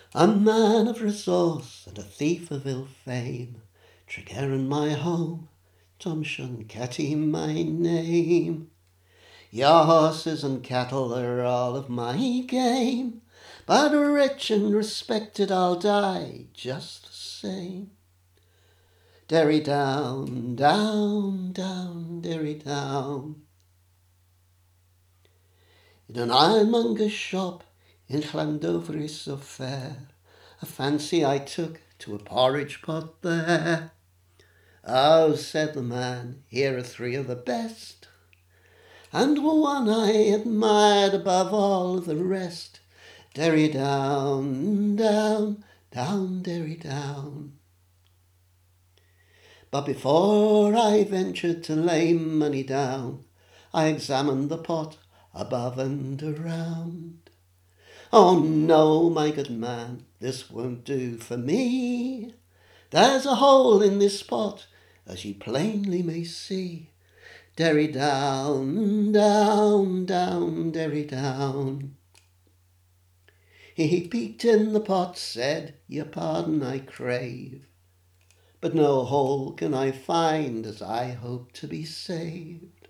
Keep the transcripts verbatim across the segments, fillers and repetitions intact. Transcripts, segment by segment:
A man of resource and a thief of ill fame, Tregerin my home, Tom Shunketty my name. Your horses and cattle are all of my game, but rich and respected I'll die just the same. Derry down, down, down, Derry down. In an ironmonger's shop in Llandovery so fair, a fancy I took to a porridge pot there. Oh, said the man, here are three of the best, and one I admired above all the rest. Derry down, down, down, Derry down. But before I ventured to lay money down, I examined the pot above and around. Oh no, my good man, this won't do for me. There's a hole in this pot, as you plainly may see. Derry down, down, down, Derry down. He peeked in the pot, said, your pardon I crave, but no hole can I find as I hope to be saved.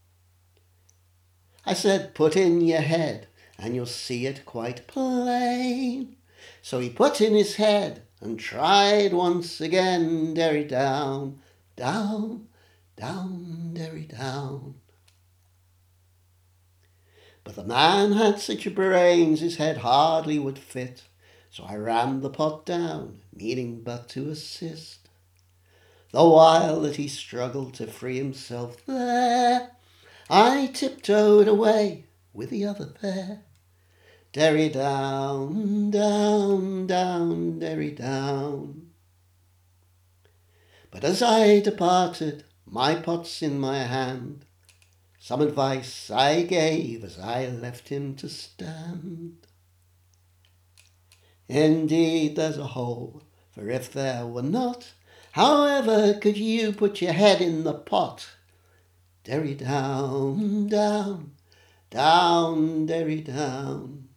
I said, put in your head and you'll see it quite plain. So he put in his head and tried once again. Derry down, down, down, Derry down. But the man had such brains his head hardly would fit, so I rammed the pot down, meaning but to assist. The while that he struggled to free himself there, I tiptoed away with the other pair. Derry down, down, down, Derry down. But as I departed, my pot's in my hand, some advice I gave as I left him to stand. Indeed, there's a hole, for if there were not, however could you put your head in the pot? Derry down, down, down, Derry down.